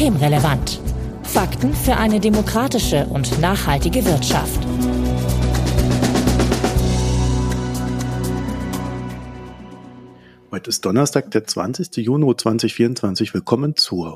Systemrelevant. Fakten für eine demokratische und nachhaltige Wirtschaft. Heute ist Donnerstag, der 20. Juni 2024. Willkommen zur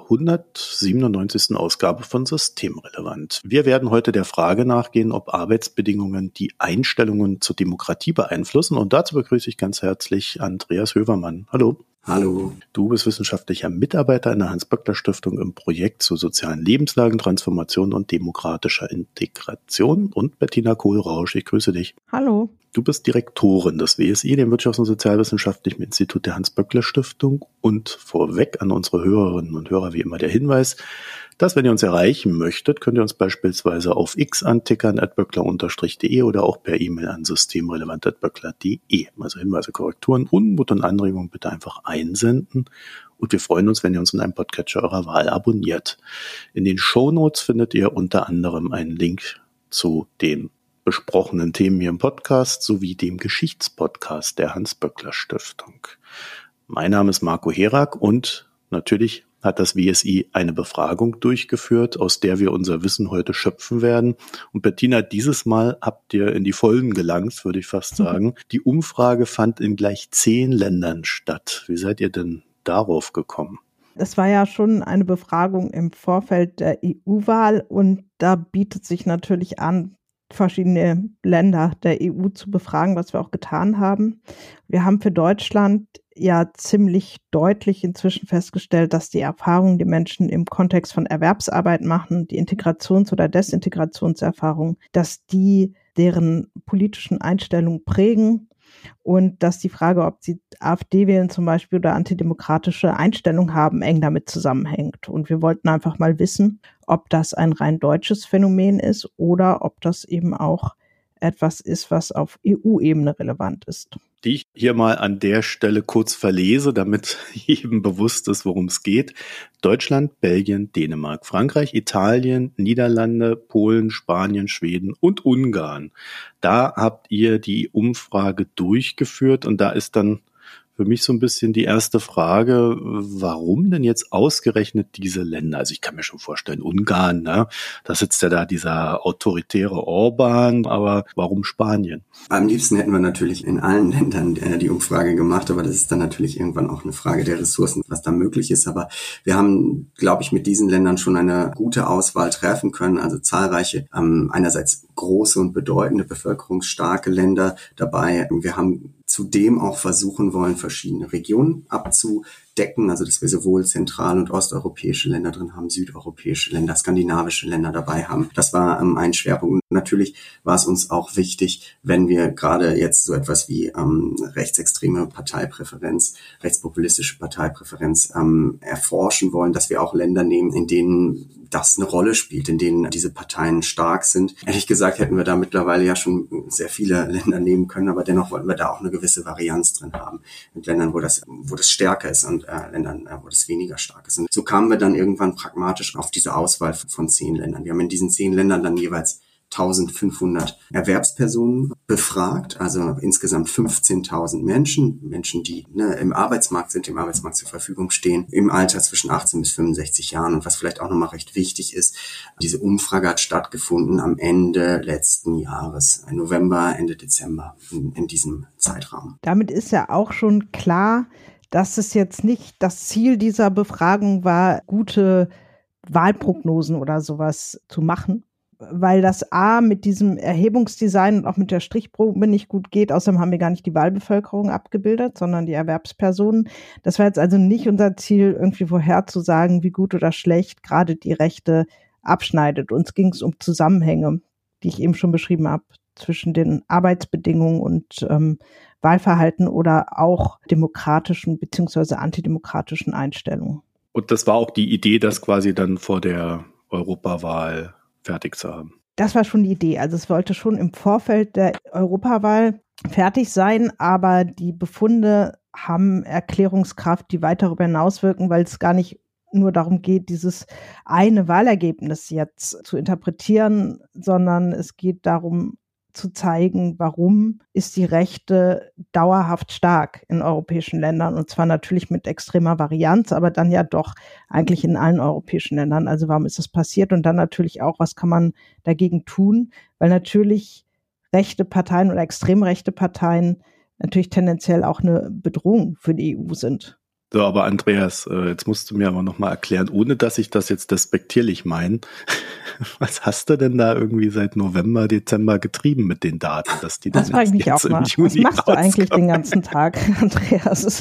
197. Ausgabe von Systemrelevant. Wir werden heute der Frage nachgehen, ob Arbeitsbedingungen die Einstellungen zur Demokratie beeinflussen. Und dazu begrüße ich ganz herzlich Andreas Hövermann. Hallo. Hallo. Du bist wissenschaftlicher Mitarbeiter in der Hans-Böckler-Stiftung im Projekt zur sozialen Lebenslagentransformation und demokratischer Integration. Und Bettina Kohl-Rausch, ich grüße dich. Hallo. Du bist Direktorin des WSI, dem Wirtschafts- und Sozialwissenschaftlichen Institut der Hans-Böckler-Stiftung. Und vorweg an unsere Hörerinnen und Hörer wie immer der Hinweis, dass, wenn ihr uns erreichen möchtet, könnt ihr uns beispielsweise auf X antickern, @böckler_de oder auch per E-Mail an systemrelevant@böckler.de. Also Hinweise, Korrekturen, Unmut und Anregungen bitte einfach einsenden. Und wir freuen uns, wenn ihr uns in einem Podcatcher eurer Wahl abonniert. In den Shownotes findet ihr unter anderem einen Link zu den besprochenen Themen hier im Podcast sowie dem Geschichtspodcast der Hans-Böckler-Stiftung. Mein Name ist Marco Herak und natürlich hat das WSI eine Befragung durchgeführt, aus der wir unser Wissen heute schöpfen werden. Und Bettina, dieses Mal habt ihr in die Vollen gelangt, würde ich fast sagen. Die Umfrage fand in gleich 10 Ländern statt. Wie seid ihr denn darauf gekommen? Es war ja schon eine Befragung im Vorfeld der EU-Wahl und da bietet sich natürlich an, verschiedene Länder der EU zu befragen, was wir auch getan haben. Wir haben für Deutschland ja ziemlich deutlich inzwischen festgestellt, dass die Erfahrungen, die Menschen im Kontext von Erwerbsarbeit machen, die Integrations- oder Desintegrationserfahrungen, dass die deren politischen Einstellungen prägen und dass die Frage, ob sie AfD wählen zum Beispiel oder antidemokratische Einstellungen haben, eng damit zusammenhängt. Und wir wollten einfach mal wissen, ob das ein rein deutsches Phänomen ist oder ob das eben auch etwas ist, was auf EU-Ebene relevant ist. Die ich hier mal an der Stelle kurz verlese, damit jedem bewusst ist, worum es geht. Deutschland, Belgien, Dänemark, Frankreich, Italien, Niederlande, Polen, Spanien, Schweden und Ungarn. Da habt ihr die Umfrage durchgeführt und da ist dann für mich so ein bisschen die erste Frage, warum denn jetzt ausgerechnet diese Länder? Also ich kann mir schon vorstellen, Ungarn, ne? Da sitzt ja da dieser autoritäre Orban, aber warum Spanien? Am liebsten hätten wir natürlich in allen Ländern die Umfrage gemacht, aber das ist dann natürlich irgendwann auch eine Frage der Ressourcen, was da möglich ist. Aber wir haben, glaube ich, mit diesen Ländern schon eine gute Auswahl treffen können. Also zahlreiche, einerseits große und bedeutende bevölkerungsstarke Länder dabei. Wir haben zudem auch versuchen wollen, verschiedene Regionen abzudecken, also dass wir sowohl zentral- und osteuropäische Länder drin haben, südeuropäische Länder, skandinavische Länder dabei haben. Das war ein Schwerpunkt. Natürlich war es uns auch wichtig, wenn wir gerade jetzt so etwas wie rechtsextreme Parteipräferenz, rechtspopulistische Parteipräferenz erforschen wollen, dass wir auch Länder nehmen, in denen das eine Rolle spielt, in denen diese Parteien stark sind. Ehrlich gesagt hätten wir da mittlerweile ja schon sehr viele Länder nehmen können, aber dennoch wollten wir da auch eine gewisse Varianz drin haben. Mit Ländern, wo das stärker ist und Ländern, wo das weniger stark ist. Und so kamen wir dann irgendwann pragmatisch auf diese Auswahl von 10 Ländern. Wir haben in diesen 10 Ländern dann jeweils 1500 Erwerbspersonen befragt, also insgesamt 15.000 Menschen, die im Arbeitsmarkt sind, im Arbeitsmarkt zur Verfügung stehen, im Alter zwischen 18 bis 65 Jahren. Und was vielleicht auch nochmal recht wichtig ist, diese Umfrage hat stattgefunden am Ende letzten Jahres, November, Ende Dezember, in diesem Zeitraum. Damit ist ja auch schon klar, dass es jetzt nicht das Ziel dieser Befragung war, gute Wahlprognosen oder sowas zu machen, weil das A mit diesem Erhebungsdesign und auch mit der Strichprobe nicht gut geht. Außerdem haben wir gar nicht die Wahlbevölkerung abgebildet, sondern die Erwerbspersonen. Das war jetzt also nicht unser Ziel, irgendwie vorherzusagen, wie gut oder schlecht gerade die Rechte abschneidet. Uns ging es um Zusammenhänge, die ich eben schon beschrieben habe, zwischen den Arbeitsbedingungen und Wahlverhalten oder auch demokratischen bzw. antidemokratischen Einstellungen. Und das war auch die Idee, das quasi dann vor der Europawahl fertig zu haben. Das war schon die Idee. Also es wollte schon im Vorfeld der Europawahl fertig sein, aber die Befunde haben Erklärungskraft, die weit darüber hinauswirken, weil es gar nicht nur darum geht, dieses eine Wahlergebnis jetzt zu interpretieren, sondern es geht darum zu zeigen, warum ist die Rechte dauerhaft stark in europäischen Ländern, und zwar natürlich mit extremer Varianz, aber dann ja doch eigentlich in allen europäischen Ländern. Also warum ist das passiert? Und dann natürlich auch, was kann man dagegen tun? Weil natürlich rechte Parteien oder extrem rechte Parteien natürlich tendenziell auch eine Bedrohung für die EU sind. So, aber Andreas, jetzt musst du mir aber nochmal erklären, ohne dass ich das jetzt despektierlich meine, was hast du denn da irgendwie seit November, Dezember getrieben mit den Daten, dass die das dann frage ich mich auch mal. Was machst du eigentlich den ganzen Tag, Andreas?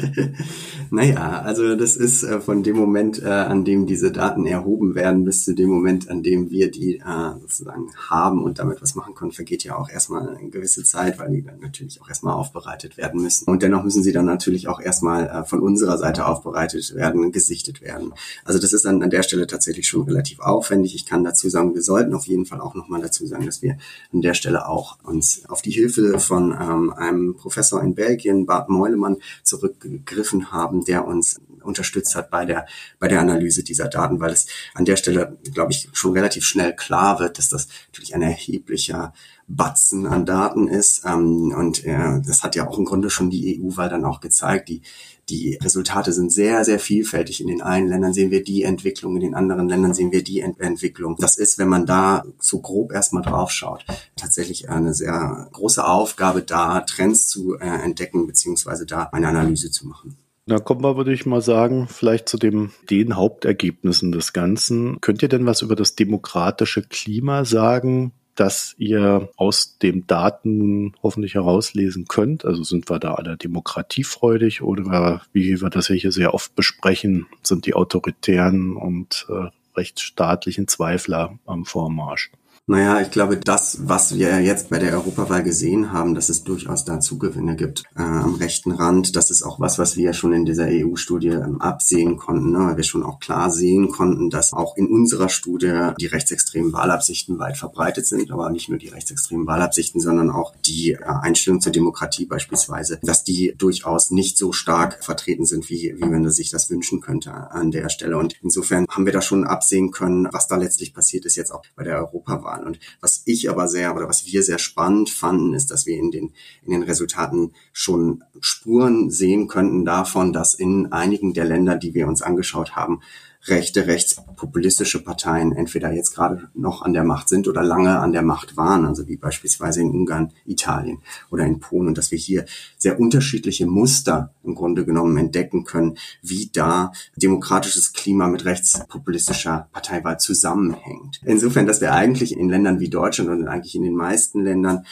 Naja, also das ist von dem Moment, an dem diese Daten erhoben werden, bis zu dem Moment, an dem wir die sozusagen haben und damit was machen können, vergeht ja auch erstmal eine gewisse Zeit, weil die dann natürlich auch erstmal aufbereitet werden müssen. Und dennoch müssen sie dann natürlich auch erstmal von unserer Seite aufbereitet werden, gesichtet werden. Also das ist dann an der Stelle tatsächlich schon relativ aufwendig. Ich kann dazu sagen, wir sollten auf jeden Fall auch nochmal dazu sagen, dass wir an der Stelle auch uns auf die Hilfe von einem Professor in Belgien, Bart Meulemann, zurückgegriffen haben, der uns unterstützt hat bei der Analyse dieser Daten, weil es an der Stelle, glaube ich, schon relativ schnell klar wird, dass das natürlich ein erheblicher Batzen an Daten ist. Und das hat ja auch im Grunde schon die EU-Wahl dann auch gezeigt. Die Resultate sind sehr, sehr vielfältig. In den einen Ländern sehen wir die Entwicklung, in den anderen Ländern sehen wir die Entwicklung. Das ist, wenn man da so grob erstmal drauf schaut, tatsächlich eine sehr große Aufgabe, da Trends zu entdecken, beziehungsweise da eine Analyse zu machen. Da kommen wir, würde ich mal sagen, vielleicht zu den Hauptergebnissen des Ganzen. Könnt ihr denn was über das demokratische Klima sagen, das ihr aus den Daten hoffentlich herauslesen könnt? Also sind wir da alle demokratiefreudig oder wie wir das ja hier sehr oft besprechen, sind die autoritären und rechtsstaatlichen Zweifler am Vormarsch? Naja, ich glaube, das, was wir jetzt bei der Europawahl gesehen haben, dass es durchaus da Zugewinne gibt am rechten Rand. Das ist auch was wir schon in dieser EU-Studie absehen konnten, ne? Weil wir schon auch klar sehen konnten, dass auch in unserer Studie die rechtsextremen Wahlabsichten weit verbreitet sind, aber nicht nur die rechtsextremen Wahlabsichten, sondern auch die Einstellung zur Demokratie beispielsweise, dass die durchaus nicht so stark vertreten sind, wie man sich das wünschen könnte an der Stelle. Und insofern haben wir da schon absehen können, was da letztlich passiert ist, jetzt auch bei der Europawahl. Und was wir sehr spannend fanden, ist, dass wir in den Resultaten schon Spuren sehen könnten davon, dass in einigen der Länder, die wir uns angeschaut haben, rechtspopulistische Parteien entweder jetzt gerade noch an der Macht sind oder lange an der Macht waren, also wie beispielsweise in Ungarn, Italien oder in Polen, und dass wir hier sehr unterschiedliche Muster im Grunde genommen entdecken können, wie da demokratisches Klima mit rechtspopulistischer Parteiwahl zusammenhängt. Insofern, dass wir eigentlich in Ländern wie Deutschland und eigentlich in den meisten Ländern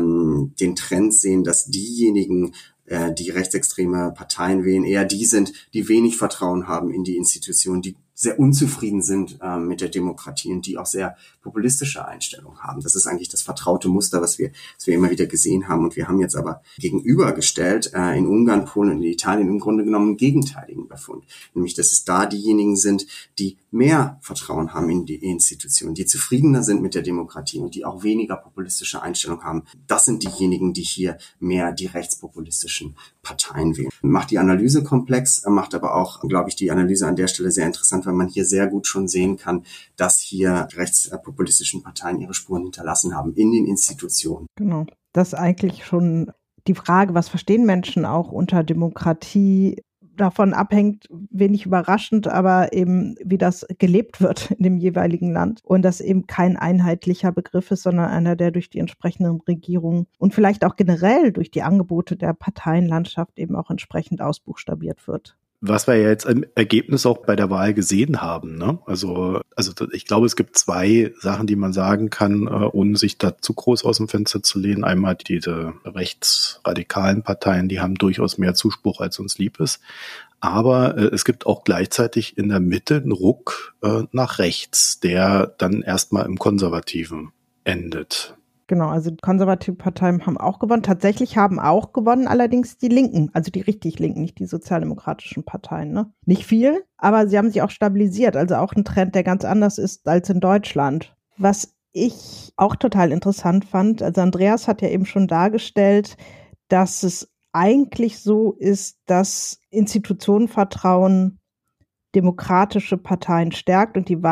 den Trend sehen, dass diejenigen, die rechtsextreme Parteien wählen, eher die sind, die wenig Vertrauen haben in die Institutionen, die sehr unzufrieden sind mit der Demokratie und die auch sehr populistische Einstellungen haben. Das ist eigentlich das vertraute Muster, was wir immer wieder gesehen haben. Und wir haben jetzt aber gegenübergestellt in Ungarn, Polen und Italien im Grunde genommen einen gegenteiligen Befund. Nämlich, dass es da diejenigen sind, die mehr Vertrauen haben in die Institutionen, die zufriedener sind mit der Demokratie und die auch weniger populistische Einstellungen haben. Das sind diejenigen, die hier mehr die rechtspopulistischen Parteien wählen. Macht die Analyse komplex, macht aber auch, glaube ich, die Analyse an der Stelle sehr interessant, weil man hier sehr gut schon sehen kann, dass hier rechtspopulistischen Parteien ihre Spuren hinterlassen haben in den Institutionen. Genau. Das ist eigentlich schon die Frage, was verstehen Menschen auch unter Demokratie? Davon abhängt, wenig überraschend, aber eben, wie das gelebt wird in dem jeweiligen Land. Und das eben kein einheitlicher Begriff ist, sondern einer, der durch die entsprechenden Regierungen und vielleicht auch generell durch die Angebote der Parteienlandschaft eben auch entsprechend ausbuchstabiert wird. Was wir ja jetzt im Ergebnis auch bei der Wahl gesehen haben, ne? Also ich glaube, es gibt zwei Sachen, die man sagen kann, ohne sich da zu groß aus dem Fenster zu lehnen. Einmal diese rechtsradikalen Parteien, die haben durchaus mehr Zuspruch, als uns lieb ist. Aber es gibt auch gleichzeitig in der Mitte einen Ruck nach rechts, der dann erstmal im Konservativen endet. Genau, also die konservative Parteien haben auch gewonnen. Tatsächlich haben auch gewonnen, allerdings die Linken, also die richtig Linken, nicht die sozialdemokratischen Parteien. Ne? Nicht viel, aber sie haben sich auch stabilisiert. Also auch ein Trend, der ganz anders ist als in Deutschland. Was ich auch total interessant fand, also Andreas hat ja eben schon dargestellt, dass es eigentlich so ist, dass Institutionenvertrauen demokratische Parteien stärkt und die Wahl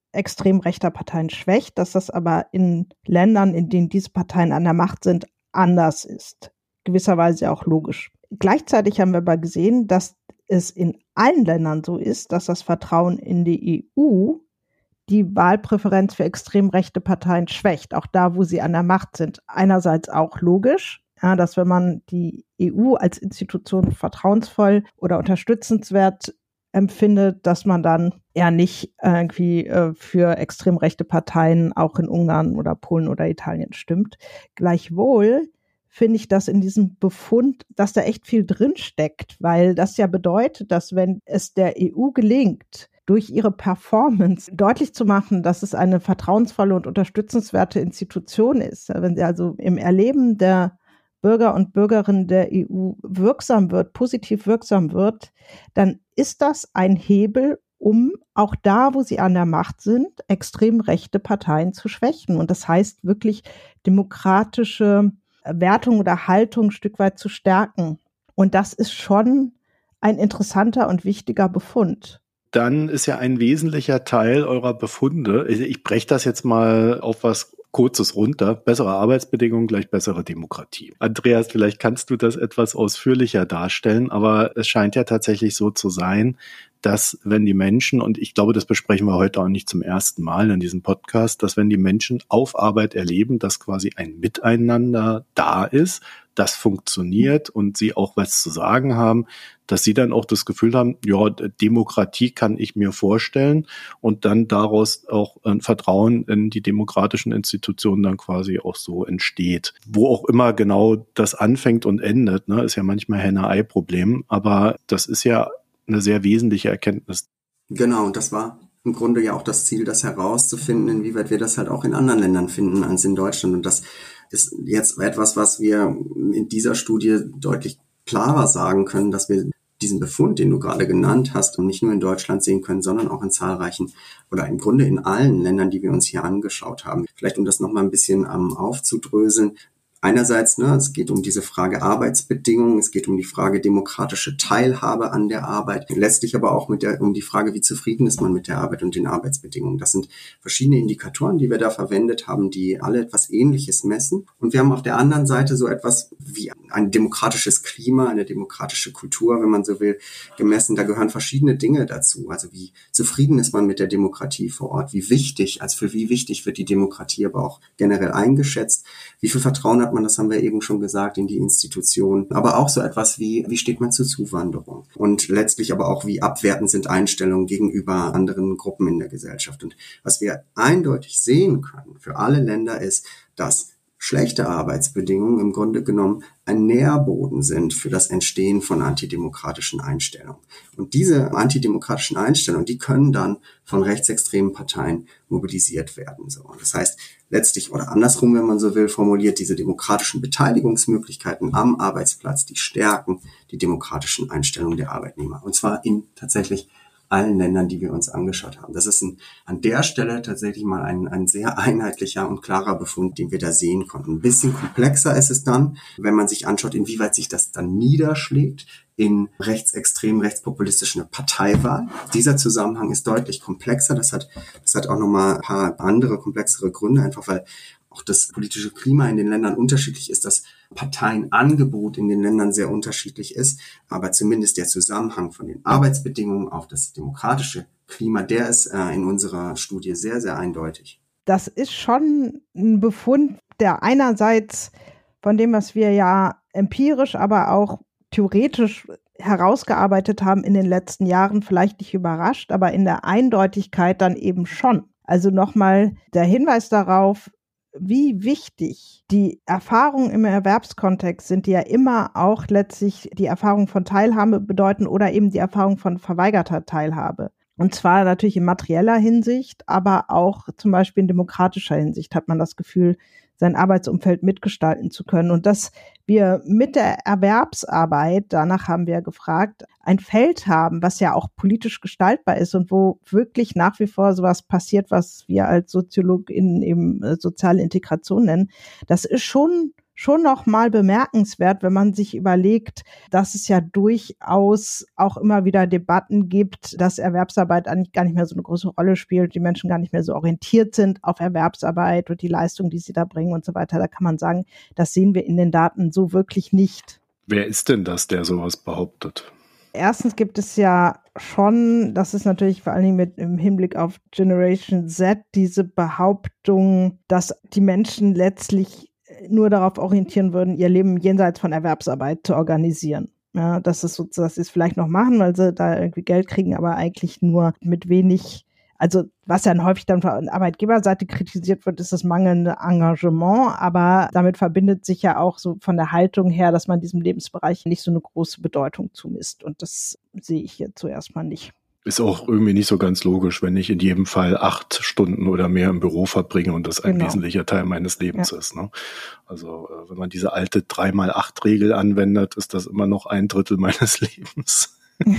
extrem rechter Parteien schwächt, dass das aber in Ländern, in denen diese Parteien an der Macht sind, anders ist. Gewisserweise auch logisch. Gleichzeitig haben wir aber gesehen, dass es in allen Ländern so ist, dass das Vertrauen in die EU die Wahlpräferenz für extrem rechte Parteien schwächt, auch da, wo sie an der Macht sind. Einerseits auch logisch, ja, dass wenn man die EU als Institution vertrauensvoll oder unterstützenswert empfindet, dass man dann eher nicht irgendwie für extrem rechte Parteien auch in Ungarn oder Polen oder Italien stimmt. Gleichwohl finde ich, dass in diesem Befund, dass da echt viel drinsteckt, weil das ja bedeutet, dass wenn es der EU gelingt, durch ihre Performance deutlich zu machen, dass es eine vertrauensvolle und unterstützenswerte Institution ist, wenn sie also im Erleben der Bürger und Bürgerinnen der EU wirksam wird, positiv wirksam wird, dann ist das ein Hebel, um auch da, wo sie an der Macht sind, extrem rechte Parteien zu schwächen. Und das heißt wirklich demokratische Wertung oder Haltung ein Stück weit zu stärken. Und das ist schon ein interessanter und wichtiger Befund. Dann ist ja ein wesentlicher Teil eurer Befunde, ich breche das jetzt mal auf was Kurzes runter, bessere Arbeitsbedingungen gleich bessere Demokratie. Andreas, vielleicht kannst du das etwas ausführlicher darstellen, aber es scheint ja tatsächlich so zu sein, dass wenn die Menschen, und ich glaube, das besprechen wir heute auch nicht zum ersten Mal in diesem Podcast, dass wenn die Menschen auf Arbeit erleben, dass quasi ein Miteinander da ist, das funktioniert und sie auch was zu sagen haben, dass sie dann auch das Gefühl haben, ja, Demokratie kann ich mir vorstellen und dann daraus auch ein Vertrauen in die demokratischen Institutionen dann quasi auch so entsteht. Wo auch immer genau das anfängt und endet, ne, ist ja manchmal Henne-Ei-Problem, aber das ist ja eine sehr wesentliche Erkenntnis. Genau, und das war im Grunde ja auch das Ziel, das herauszufinden, inwieweit wir das halt auch in anderen Ländern finden als in Deutschland. Und das ist jetzt etwas, was wir in dieser Studie deutlich klarer sagen können, dass wir diesen Befund, den du gerade genannt hast, und nicht nur in Deutschland sehen können, sondern auch in zahlreichen oder im Grunde in allen Ländern, die wir uns hier angeschaut haben. Vielleicht um das nochmal ein bisschen aufzudröseln. Einerseits, es geht um diese Frage Arbeitsbedingungen, es geht um die Frage demokratische Teilhabe an der Arbeit, letztlich aber auch um die Frage, wie zufrieden ist man mit der Arbeit und den Arbeitsbedingungen. Das sind verschiedene Indikatoren, die wir da verwendet haben, die alle etwas Ähnliches messen. Und wir haben auf der anderen Seite so etwas wie ein demokratisches Klima, eine demokratische Kultur, wenn man so will, gemessen. Da gehören verschiedene Dinge dazu. Also wie zufrieden ist man mit der Demokratie vor Ort? Wie wichtig wird die Demokratie aber auch generell eingeschätzt? Wie viel Vertrauen hat man, das haben wir eben schon gesagt, in die Institutionen, aber auch so etwas wie steht man zur Zuwanderung und letztlich aber auch, wie abwertend sind Einstellungen gegenüber anderen Gruppen in der Gesellschaft. Und was wir eindeutig sehen können für alle Länder ist, dass schlechte Arbeitsbedingungen im Grunde genommen ein Nährboden sind für das Entstehen von antidemokratischen Einstellungen. Und diese antidemokratischen Einstellungen, die können dann von rechtsextremen Parteien mobilisiert werden. So. Das heißt, letztlich oder andersrum, wenn man so will, formuliert, diese demokratischen Beteiligungsmöglichkeiten am Arbeitsplatz, die stärken die demokratischen Einstellungen der Arbeitnehmer. Und zwar in tatsächlich allen Ländern, die wir uns angeschaut haben. Das ist an der Stelle tatsächlich mal ein sehr einheitlicher und klarer Befund, den wir da sehen konnten. Ein bisschen komplexer ist es dann, wenn man sich anschaut, inwieweit sich das dann niederschlägt in rechtsextremen, rechtspopulistischen Parteiwahl. Dieser Zusammenhang ist deutlich komplexer. Das hat auch nochmal ein paar andere, komplexere Gründe, einfach weil auch das politische Klima in den Ländern unterschiedlich ist, das Parteienangebot in den Ländern sehr unterschiedlich ist, aber zumindest der Zusammenhang von den Arbeitsbedingungen auf das demokratische Klima, der ist in unserer Studie sehr, sehr eindeutig. Das ist schon ein Befund, der einerseits von dem, was wir ja empirisch, aber auch theoretisch herausgearbeitet haben in den letzten Jahren, vielleicht nicht überrascht, aber in der Eindeutigkeit dann eben schon. Also nochmal der Hinweis darauf, wie wichtig die Erfahrungen im Erwerbskontext sind, die ja immer auch letztlich die Erfahrung von Teilhabe bedeuten oder eben die Erfahrung von verweigerter Teilhabe. Und zwar natürlich in materieller Hinsicht, aber auch zum Beispiel in demokratischer Hinsicht hat man das Gefühl, sein Arbeitsumfeld mitgestalten zu können. Und dass wir mit der Erwerbsarbeit, danach haben wir gefragt, ein Feld haben, was ja auch politisch gestaltbar ist und wo wirklich nach wie vor sowas passiert, was wir als SoziologInnen eben soziale Integration nennen, das ist schon schon noch mal bemerkenswert, wenn man sich überlegt, dass es ja durchaus auch immer wieder Debatten gibt, dass Erwerbsarbeit eigentlich gar nicht mehr so eine große Rolle spielt, die Menschen gar nicht mehr so orientiert sind auf Erwerbsarbeit und die Leistung, die sie da bringen und so weiter. Da kann man sagen, das sehen wir in den Daten so wirklich nicht. Wer ist denn das, der sowas behauptet? Erstens gibt es ja schon, das ist natürlich vor allen Dingen mit im Hinblick auf Generation Z, diese Behauptung, dass die Menschen letztlich nur darauf orientieren würden, ihr Leben jenseits von Erwerbsarbeit zu organisieren. Ja, das ist sozusagen, dass sie es vielleicht noch machen, weil sie da irgendwie Geld kriegen, aber eigentlich nur mit wenig, also was dann häufig dann von Arbeitgeberseite kritisiert wird, ist das mangelnde Engagement, aber damit verbindet sich ja auch so von der Haltung her, dass man diesem Lebensbereich nicht so eine große Bedeutung zumisst und das sehe ich hier zuerst mal nicht. Ist auch irgendwie nicht so ganz logisch, wenn ich in jedem Fall 8 Stunden oder mehr im Büro verbringe und das ein wesentlicher Teil meines Lebens ist. Ne? Also wenn man diese alte 3x8-Regel anwendet, ist das immer noch 1/3 meines Lebens.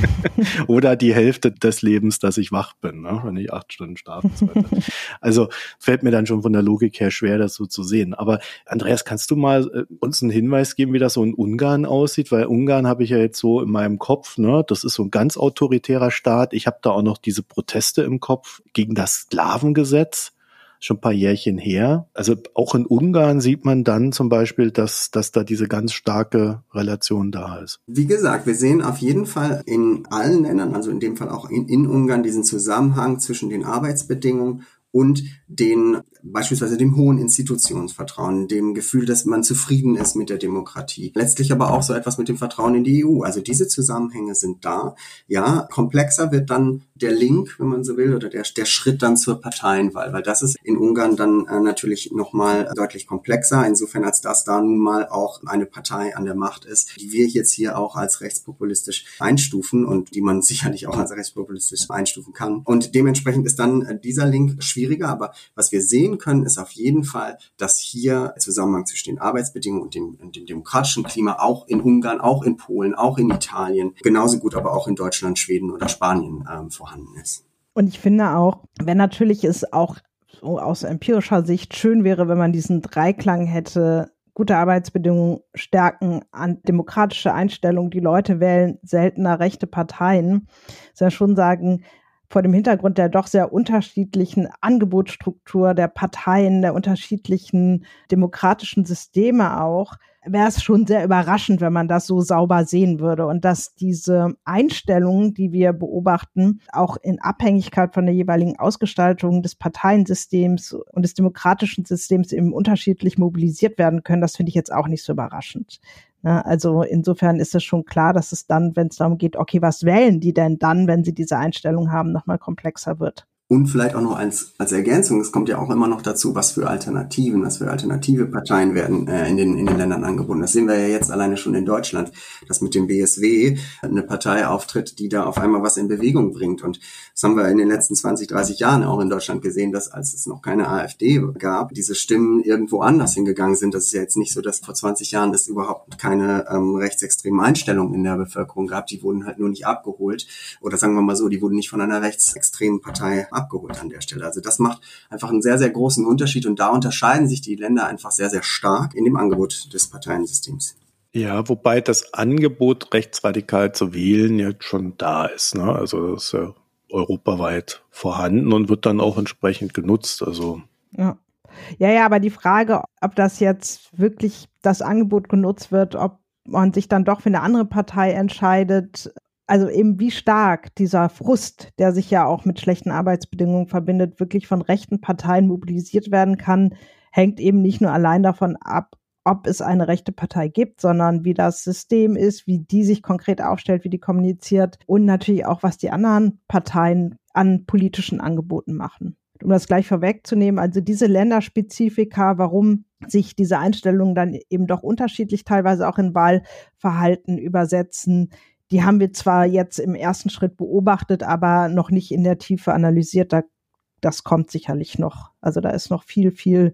Oder die Hälfte des Lebens, dass ich wach bin, ne? Wenn ich 8 Stunden schlafen sollte. Also fällt mir dann schon von der Logik her schwer, das so zu sehen. Aber Andreas, kannst du mal uns einen Hinweis geben, wie das so in Ungarn aussieht? Weil Ungarn habe ich ja jetzt so in meinem Kopf, ne? Das ist so ein ganz autoritärer Staat. Ich habe da auch noch diese Proteste im Kopf gegen das Sklavengesetz. Schon ein paar Jährchen her. Also auch in Ungarn sieht man dann zum Beispiel, dass da diese ganz starke Relation da ist. Wie gesagt, wir sehen auf jeden Fall in allen Ländern, also in dem Fall auch in Ungarn, diesen Zusammenhang zwischen den Arbeitsbedingungen und beispielsweise dem hohen Institutionsvertrauen, dem Gefühl, dass man zufrieden ist mit der Demokratie. Letztlich aber auch so etwas mit dem Vertrauen in die EU. Also diese Zusammenhänge sind da. Ja, komplexer wird dann der Link, wenn man so will, oder der Schritt dann zur Parteienwahl, weil das ist in Ungarn dann natürlich nochmal deutlich komplexer, insofern als dass da nun mal auch eine Partei an der Macht ist, die wir jetzt hier auch als rechtspopulistisch einstufen und die man sicherlich auch als rechtspopulistisch einstufen kann. Und dementsprechend ist dann dieser Link schwieriger, aber was wir sehen können, ist auf jeden Fall, dass hier der Zusammenhang zwischen den Arbeitsbedingungen und dem demokratischen Klima auch in Ungarn, auch in Polen, auch in Italien, genauso gut aber auch in Deutschland, Schweden oder Spanien vorhanden ist. Und ich finde auch, wenn natürlich es auch so aus empirischer Sicht schön wäre, wenn man diesen Dreiklang hätte, gute Arbeitsbedingungen, Stärken an demokratische Einstellungen, die Leute wählen seltener rechte Parteien, ist ja schon sagen, vor dem Hintergrund der doch sehr unterschiedlichen Angebotsstruktur der Parteien, der unterschiedlichen demokratischen Systeme auch, wäre es schon sehr überraschend, wenn man das so sauber sehen würde und dass diese Einstellungen, die wir beobachten, auch in Abhängigkeit von der jeweiligen Ausgestaltung des Parteiensystems und des demokratischen Systems eben unterschiedlich mobilisiert werden können, das finde ich jetzt auch nicht so überraschend. Also insofern ist es schon klar, dass es dann, wenn es darum geht, okay, was wählen die denn dann, wenn sie diese Einstellung haben, nochmal komplexer wird. Und vielleicht auch noch als Ergänzung, es kommt ja auch immer noch dazu, was für alternative Parteien werden in den Ländern angeboten. Das sehen wir ja jetzt alleine schon in Deutschland, dass mit dem BSW eine Partei auftritt, die da auf einmal was in Bewegung bringt. Und das haben wir in den letzten 20, 30 Jahren auch in Deutschland gesehen, dass als es noch keine AfD gab, diese Stimmen irgendwo anders hingegangen sind. Das ist ja jetzt nicht so, dass vor 20 Jahren es überhaupt keine rechtsextremen Einstellungen in der Bevölkerung gab. Die wurden halt nur nicht abgeholt. Oder sagen wir mal so, die wurden nicht von einer rechtsextremen Partei abgeholt an der Stelle. Also das macht einfach einen sehr, sehr großen Unterschied und da unterscheiden sich die Länder einfach sehr, sehr stark in dem Angebot des Parteiensystems. Ja, wobei das Angebot, rechtsradikal zu wählen, jetzt schon da ist. Ne? Also das ist ja europaweit vorhanden und wird dann auch entsprechend genutzt. Also Ja, aber die Frage, ob das jetzt wirklich das Angebot genutzt wird, ob man sich dann doch für eine andere Partei entscheidet, also eben wie stark dieser Frust, der sich ja auch mit schlechten Arbeitsbedingungen verbindet, wirklich von rechten Parteien mobilisiert werden kann, hängt eben nicht nur allein davon ab, ob es eine rechte Partei gibt, sondern wie das System ist, wie die sich konkret aufstellt, wie die kommuniziert und natürlich auch, was die anderen Parteien an politischen Angeboten machen. Um das gleich vorwegzunehmen, also diese Länderspezifika, warum sich diese Einstellungen dann eben doch unterschiedlich teilweise auch in Wahlverhalten übersetzen, die haben wir zwar jetzt im ersten Schritt beobachtet, aber noch nicht in der Tiefe analysiert. Das kommt sicherlich noch. Also da ist noch viel, viel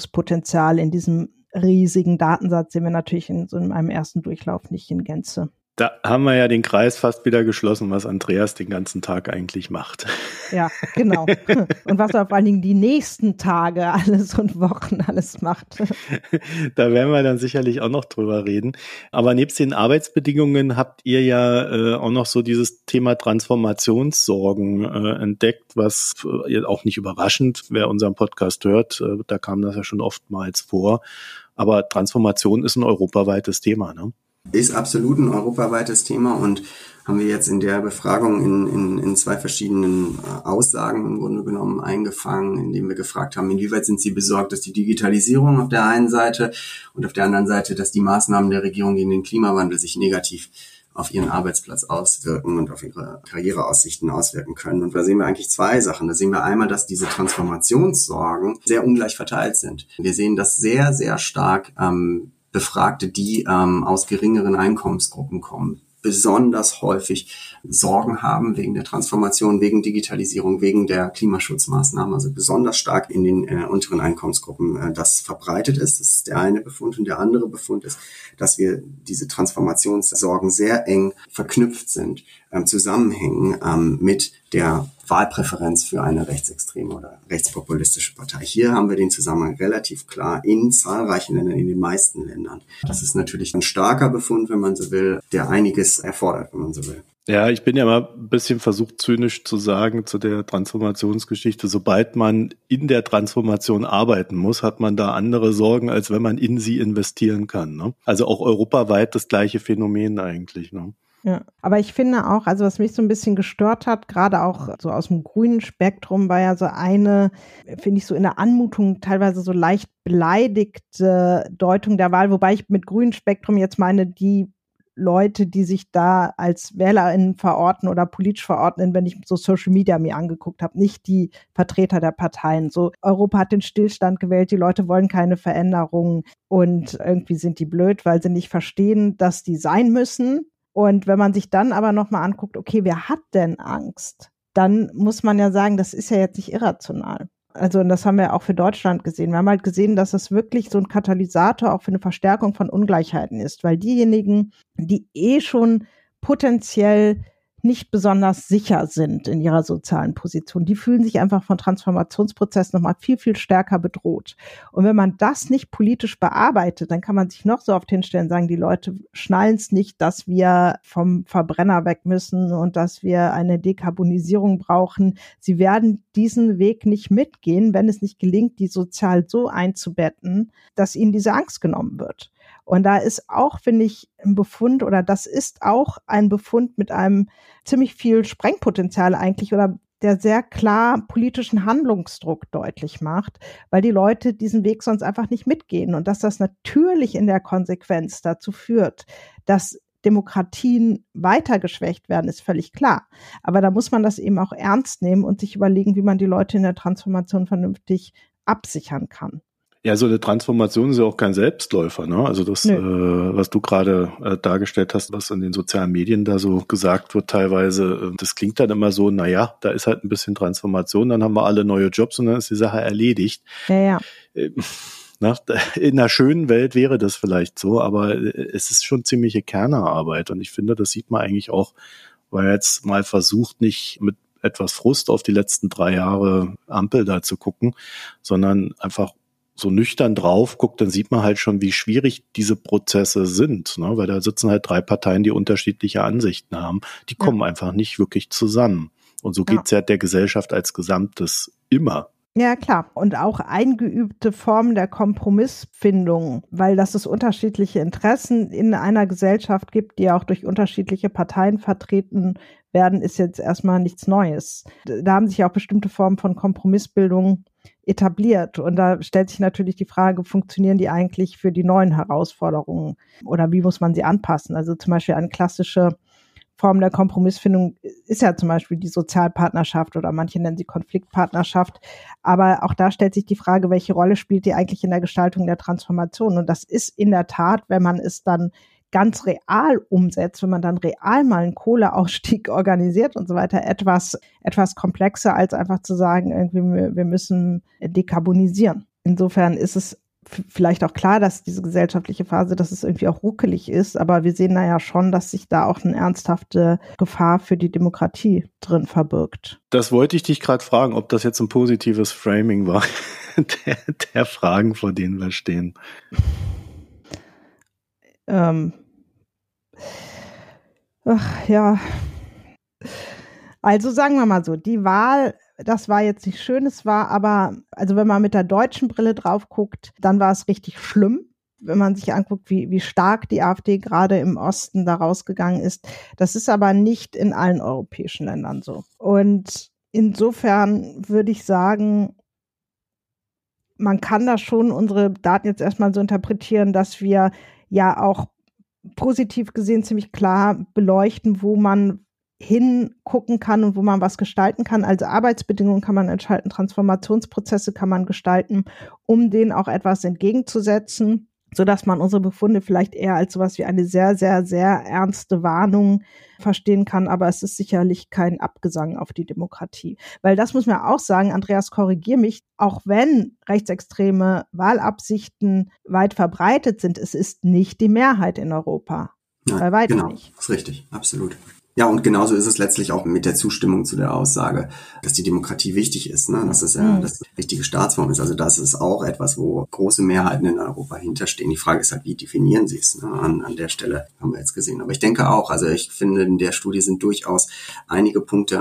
Auswertungspotenzial in diesem riesigen Datensatz, den wir natürlich in so einem ersten Durchlauf nicht in Gänze Da haben wir ja den Kreis fast wieder geschlossen, was Andreas den ganzen Tag eigentlich macht. Ja, genau. Und was er vor allen Dingen die nächsten Tage alles und Wochen alles macht. Da werden wir dann sicherlich auch noch drüber reden. Aber nebst den Arbeitsbedingungen habt ihr ja auch noch so dieses Thema Transformationssorgen entdeckt, was auch nicht überraschend, wer unseren Podcast hört, da kam das ja schon oftmals vor. Aber Transformation ist ein europaweites Thema, ne? Ist absolut ein europaweites Thema und haben wir jetzt in der Befragung in zwei verschiedenen Aussagen im Grunde genommen eingefangen, indem wir gefragt haben, inwieweit sind Sie besorgt, dass die Digitalisierung auf der einen Seite und auf der anderen Seite, dass die Maßnahmen der Regierung gegen den Klimawandel sich negativ auf ihren Arbeitsplatz auswirken und auf ihre Karriereaussichten auswirken können. Und da sehen wir eigentlich zwei Sachen. Da sehen wir einmal, dass diese Transformationssorgen sehr ungleich verteilt sind. Wir sehen das sehr, sehr stark Befragte, die aus geringeren Einkommensgruppen kommen, besonders häufig Sorgen haben wegen der Transformation, wegen Digitalisierung, wegen der Klimaschutzmaßnahmen, also besonders stark in den unteren Einkommensgruppen das verbreitet ist. Das ist der eine Befund. Und der andere Befund ist, dass wir diese Transformationssorgen sehr eng verknüpft sind, zusammenhängen mit der Wahlpräferenz für eine rechtsextreme oder rechtspopulistische Partei. Hier haben wir den Zusammenhang relativ klar in zahlreichen Ländern, in den meisten Ländern. Das ist natürlich ein starker Befund, wenn man so will, der einiges erfordert, wenn man so will. Ja, ich bin ja mal ein bisschen versucht, zynisch zu sagen zu der Transformationsgeschichte. Sobald man in der Transformation arbeiten muss, hat man da andere Sorgen, als wenn man in sie investieren kann, ne? Also auch europaweit das gleiche Phänomen eigentlich, ne? Ja, aber ich finde auch, also was mich so ein bisschen gestört hat, gerade auch so aus dem grünen Spektrum, war ja so eine, finde ich so in der Anmutung teilweise so leicht beleidigte Deutung der Wahl, wobei ich mit grünen Spektrum jetzt meine, die Leute, die sich da als WählerInnen verorten oder politisch verordnen, wenn ich so Social Media mir angeguckt habe, nicht die Vertreter der Parteien. So, Europa hat den Stillstand gewählt, die Leute wollen keine Veränderungen und irgendwie sind die blöd, weil sie nicht verstehen, dass die sein müssen. Und wenn man sich dann aber nochmal anguckt, okay, wer hat denn Angst? Dann muss man ja sagen, das ist ja jetzt nicht irrational. Also, und das haben wir auch für Deutschland gesehen. Wir haben halt gesehen, dass es wirklich so ein Katalysator auch für eine Verstärkung von Ungleichheiten ist, weil diejenigen, die schon potenziell nicht besonders sicher sind in ihrer sozialen Position, die fühlen sich einfach von Transformationsprozessen nochmal viel, viel stärker bedroht. Und wenn man das nicht politisch bearbeitet, dann kann man sich noch so oft hinstellen und sagen, die Leute schnallen es nicht, dass wir vom Verbrenner weg müssen und dass wir eine Dekarbonisierung brauchen. Sie werden diesen Weg nicht mitgehen, wenn es nicht gelingt, die sozial so einzubetten, dass ihnen diese Angst genommen wird. Und da ist auch, finde ich, ein Befund, oder das ist auch ein Befund mit einem ziemlich viel Sprengpotenzial eigentlich, oder der sehr klar politischen Handlungsdruck deutlich macht, weil die Leute diesen Weg sonst einfach nicht mitgehen. Und dass das natürlich in der Konsequenz dazu führt, dass Demokratien weiter geschwächt werden, ist völlig klar. Aber da muss man das eben auch ernst nehmen und sich überlegen, wie man die Leute in der Transformation vernünftig absichern kann. Ja, so eine Transformation ist ja auch kein Selbstläufer, ne? Also das, was du gerade dargestellt hast, was in den sozialen Medien da so gesagt wird teilweise, das klingt dann immer so, naja, da ist halt ein bisschen Transformation, dann haben wir alle neue Jobs und dann ist die Sache erledigt. Ja. In einer schönen Welt wäre das vielleicht so, aber es ist schon ziemliche Kernerarbeit und ich finde, das sieht man eigentlich auch, weil jetzt mal versucht, nicht mit etwas Frust auf die letzten 3 Jahre Ampel da zu gucken, sondern einfach so nüchtern drauf guckt, dann sieht man halt schon, wie schwierig diese Prozesse sind, ne? Weil da sitzen halt 3 Parteien, die unterschiedliche Ansichten haben. Die kommen einfach nicht wirklich zusammen. Und so geht's ja der Gesellschaft als Gesamtes immer. Ja, klar. Und auch eingeübte Formen der Kompromissfindung, weil dass es unterschiedliche Interessen in einer Gesellschaft gibt, die auch durch unterschiedliche Parteien vertreten werden, ist jetzt erstmal nichts Neues. Da haben sich auch bestimmte Formen von Kompromissbildung etabliert. Und da stellt sich natürlich die Frage, funktionieren die eigentlich für die neuen Herausforderungen oder wie muss man sie anpassen? Also zum Beispiel eine klassische Form der Kompromissfindung ist ja zum Beispiel die Sozialpartnerschaft oder manche nennen sie Konfliktpartnerschaft. Aber auch da stellt sich die Frage, welche Rolle spielt die eigentlich in der Gestaltung der Transformation? Und das ist in der Tat, wenn man es dann ganz real umsetzt, wenn man dann real mal einen Kohleausstieg organisiert und so weiter, etwas komplexer als einfach zu sagen, irgendwie wir müssen dekarbonisieren. Insofern ist es vielleicht auch klar, dass diese gesellschaftliche Phase, dass es irgendwie auch ruckelig ist, aber wir sehen da ja schon, dass sich da auch eine ernsthafte Gefahr für die Demokratie drin verbirgt. Das wollte ich dich gerade fragen, ob das jetzt ein positives Framing war, der Fragen, vor denen wir stehen. Ja. Also sagen wir mal so, die Wahl, das war jetzt nicht schön, es war aber, also wenn man mit der deutschen Brille drauf guckt, dann war es richtig schlimm. Wenn man sich anguckt, wie stark die AfD gerade im Osten da rausgegangen ist. Das ist aber nicht in allen europäischen Ländern so. Und insofern würde ich sagen, man kann da schon unsere Daten jetzt erstmal so interpretieren, dass wir ja auch positiv gesehen ziemlich klar beleuchten, wo man hingucken kann und wo man was gestalten kann. Also Arbeitsbedingungen kann man entscheiden, Transformationsprozesse kann man gestalten, um denen auch etwas entgegenzusetzen, sodass man unsere Befunde vielleicht eher als sowas wie eine sehr, sehr, sehr ernste Warnung verstehen kann. Aber es ist sicherlich kein Abgesang auf die Demokratie. Weil das muss man auch sagen, Andreas, korrigier mich, auch wenn rechtsextreme Wahlabsichten weit verbreitet sind, es ist nicht die Mehrheit in Europa. Nein, bei weitem genau, nicht. Das ist richtig, absolut. Ja, und genauso ist es letztlich auch mit der Zustimmung zu der Aussage, dass die Demokratie wichtig ist, ne? Dass es ja das richtige Staatsform ist. Also das ist auch etwas, wo große Mehrheiten in Europa hinterstehen. Die Frage ist halt, wie definieren sie es? Ne? An der Stelle haben wir jetzt gesehen. Aber ich denke auch, also ich finde, in der Studie sind durchaus einige Punkte,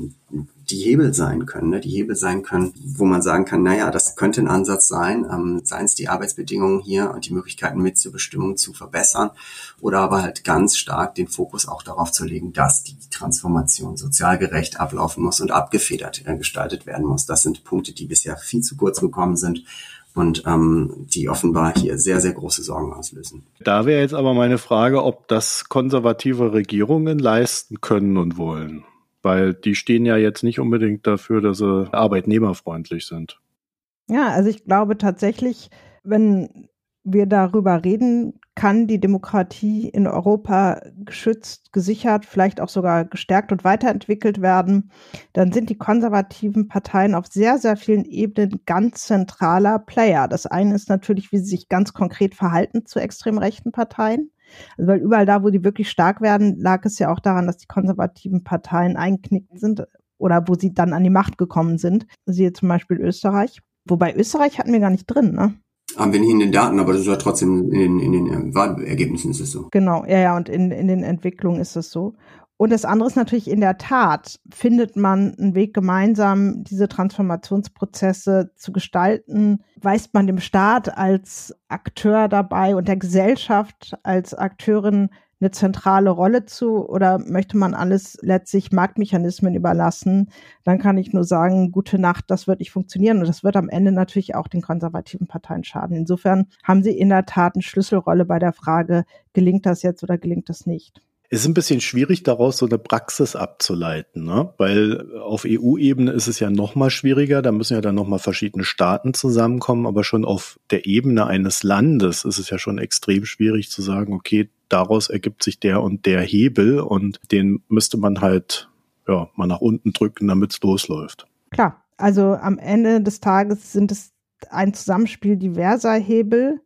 die Hebel sein können, ne? Die Hebel sein können, wo man sagen kann, naja, das könnte ein Ansatz sein, seien es die Arbeitsbedingungen hier und die Möglichkeiten Mitzubestimmung zu verbessern oder aber halt ganz stark den Fokus auch darauf zu legen, dass die Transformation sozial gerecht ablaufen muss und abgefedert gestaltet werden muss. Das sind Punkte, die bisher viel zu kurz gekommen sind und die offenbar hier sehr, sehr große Sorgen auslösen. Da wäre jetzt aber meine Frage, ob das konservative Regierungen leisten können und wollen. Weil die stehen ja jetzt nicht unbedingt dafür, dass sie arbeitnehmerfreundlich sind. Ja, also ich glaube tatsächlich, wenn wir darüber reden, kann die Demokratie in Europa geschützt, gesichert, vielleicht auch sogar gestärkt und weiterentwickelt werden, dann sind die konservativen Parteien auf sehr, sehr vielen Ebenen ganz zentraler Player. Das eine ist natürlich, wie sie sich ganz konkret verhalten zu extrem rechten Parteien. Also weil überall da, wo die wirklich stark werden, lag es ja auch daran, dass die konservativen Parteien eingeknickt sind oder wo sie dann an die Macht gekommen sind. Siehe zum Beispiel Österreich. Wobei Österreich hatten wir gar nicht drin, ne? Haben wir nicht in den Daten, aber das ist ja trotzdem in den Wahlergebnissen ist es so. Genau, ja, und in den Entwicklungen ist es so. Und das andere ist natürlich in der Tat, findet man einen Weg gemeinsam, diese Transformationsprozesse zu gestalten? Weist man dem Staat als Akteur dabei und der Gesellschaft als Akteurin eine zentrale Rolle zu oder möchte man alles letztlich Marktmechanismen überlassen? Dann kann ich nur sagen, gute Nacht, das wird nicht funktionieren und das wird am Ende natürlich auch den konservativen Parteien schaden. Insofern haben sie in der Tat eine Schlüsselrolle bei der Frage, gelingt das jetzt oder gelingt das nicht? Es ist ein bisschen schwierig, daraus so eine Praxis abzuleiten, ne? Weil auf EU-Ebene ist es ja noch mal schwieriger, da müssen ja dann noch mal verschiedene Staaten zusammenkommen, aber schon auf der Ebene eines Landes ist es ja schon extrem schwierig zu sagen, okay, daraus ergibt sich der und der Hebel und den müsste man halt ja mal nach unten drücken, damit es losläuft. Klar, also am Ende des Tages sind es ein Zusammenspiel diverser Hebel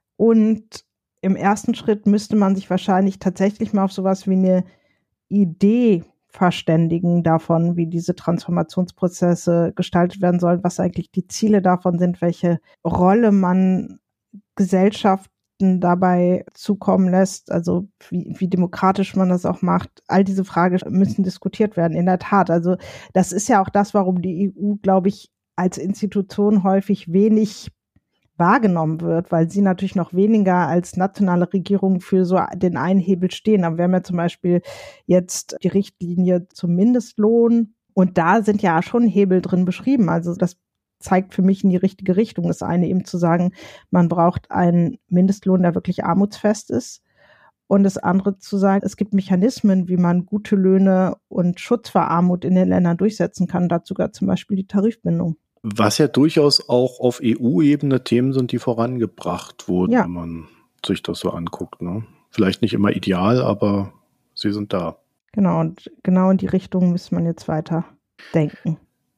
und im ersten Schritt müsste man sich wahrscheinlich tatsächlich mal auf sowas wie eine Idee verständigen davon, wie diese Transformationsprozesse gestaltet werden sollen, was eigentlich die Ziele davon sind, welche Rolle man Gesellschaften dabei zukommen lässt, also wie demokratisch man das auch macht. All diese Fragen müssen diskutiert werden, in der Tat. Also das ist ja auch das, warum die EU, glaube ich, als Institution häufig wenig wahrgenommen wird, weil sie natürlich noch weniger als nationale Regierung für so den einen Hebel stehen. Aber wir haben ja zum Beispiel jetzt die Richtlinie zum Mindestlohn und da sind ja schon Hebel drin beschrieben. Also das zeigt für mich in die richtige Richtung. Das eine eben zu sagen, man braucht einen Mindestlohn, der wirklich armutsfest ist. Und das andere zu sagen, es gibt Mechanismen, wie man gute Löhne und Schutz vor Armut in den Ländern durchsetzen kann. Dazu gehört zum Beispiel die Tarifbindung. Was ja durchaus auch auf EU-Ebene Themen sind, die vorangebracht wurden, wenn man sich das so anguckt. Ne? Vielleicht nicht immer ideal, aber sie sind da. Genau, und genau in die Richtung muss man jetzt weiter denken.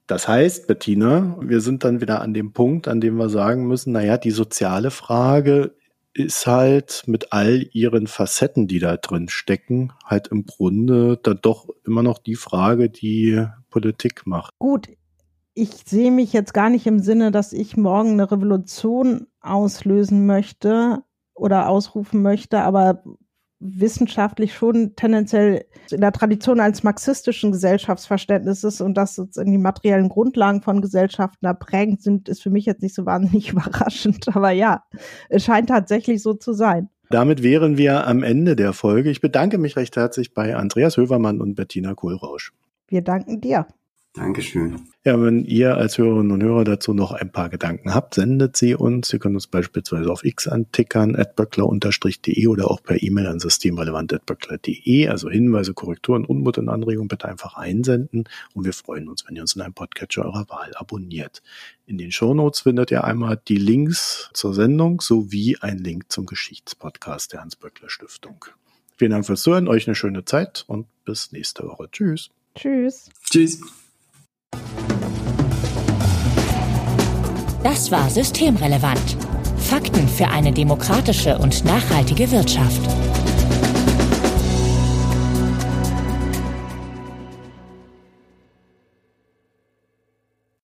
Das heißt, Bettina, wir sind dann wieder an dem Punkt, an dem wir sagen müssen, naja, die soziale Frage ist halt mit all ihren Facetten, die da drin stecken, halt im Grunde dann doch immer noch die Frage, die Politik macht. Gut, ich sehe mich jetzt gar nicht im Sinne, dass ich morgen eine Revolution auslösen möchte oder ausrufen möchte, aber wissenschaftlich schon tendenziell in der Tradition eines marxistischen Gesellschaftsverständnisses und dass sozusagen die materiellen Grundlagen von Gesellschaften da prägend sind, ist für mich jetzt nicht so wahnsinnig überraschend. Aber ja, es scheint tatsächlich so zu sein. Damit wären wir am Ende der Folge. Ich bedanke mich recht herzlich bei Andreas Hövermann und Bettina Kohlrausch. Wir danken dir. Dankeschön. Ja, wenn ihr als Hörerinnen und Hörer dazu noch ein paar Gedanken habt, sendet sie uns. Ihr könnt uns beispielsweise auf X antickern, @böckler_de oder auch per E-Mail an systemrelevant@böckler.de. Also Hinweise, Korrekturen, Unmut und Anregungen bitte einfach einsenden. Und wir freuen uns, wenn ihr uns in einem Podcatcher eurer Wahl abonniert. In den Shownotes findet ihr einmal die Links zur Sendung sowie einen Link zum Geschichtspodcast der Hans-Böckler-Stiftung. Vielen Dank fürs Zuhören, euch eine schöne Zeit und bis nächste Woche. Tschüss. Tschüss. Tschüss. Das war Systemrelevant. Fakten für eine demokratische und nachhaltige Wirtschaft.